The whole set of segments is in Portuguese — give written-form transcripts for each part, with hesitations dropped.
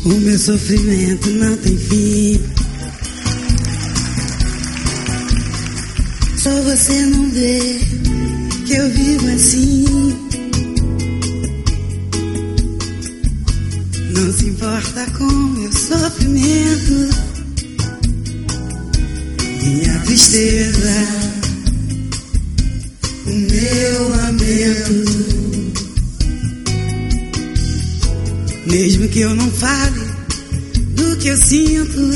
O meu sofrimento não tem fim. Só você não vê que eu vivo assim. Não se importa com meu sofrimento, minha tristeza, o meu lamento. Mesmo que eu não fale do que eu sinto,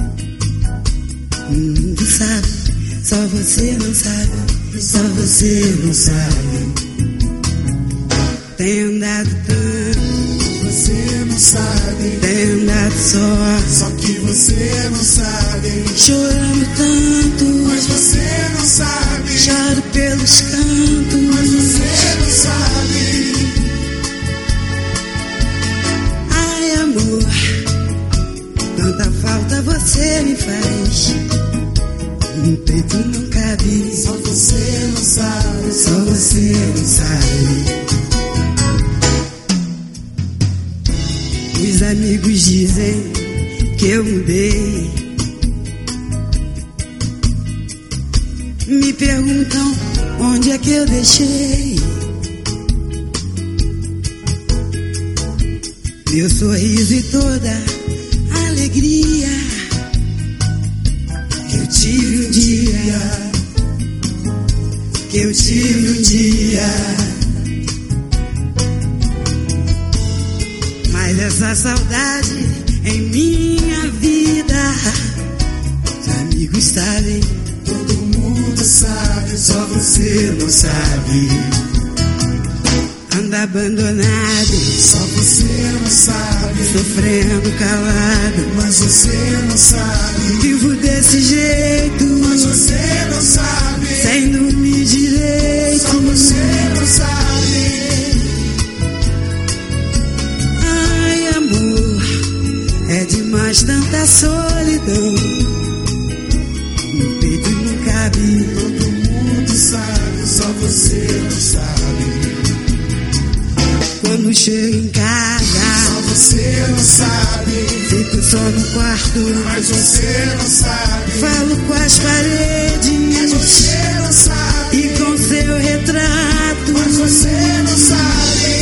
tu sabe, só você não sabe, só você não sabe. Tem andado tanto, você não sabe. Tem andado só que você não sabe. Chorando tanto, mas você não sabe. Choro pelos cantos, mas você não sabe. Ai, amor, tanta falta você me faz. No peito não cabe. Só você não sabe. Só você não sabe. Os amigos dizem que eu mudei. Me perguntam onde é que eu deixei meu sorriso e toda a alegria que eu tive um dia, que eu tive um dia. Mas essa saudade em minha vida, os amigos sabem, todo mundo sabe, só você não sabe. Anda abandonado, só você não sabe. Sofrendo calado, mas você não sabe. Vivo desse jeito, mas você não sabe. Sem dormir direito, só você não sabe. Ai, amor, é demais tanta solidão. No peito não cabe. Todo mundo sabe, só você não sabe. Quando chego em casa, só você não sabe. Fico só no quarto, mas você não sabe. Falo com as paredes, mas você não sabe. E com seu retrato, mas você não sabe.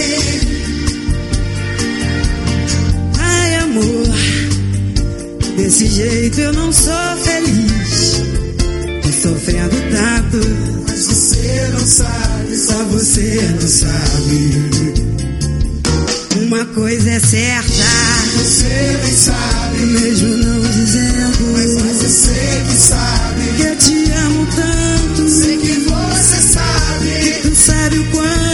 Ai, amor, desse jeito eu não sou feliz. Tô sofrendo tanto, mas você não sabe. Só você não sabe. Uma coisa é certa, você nem sabe, mesmo não dizendo, mas eu sei que sabe, que eu te amo tanto, sei que você sabe, que tu sabe o quanto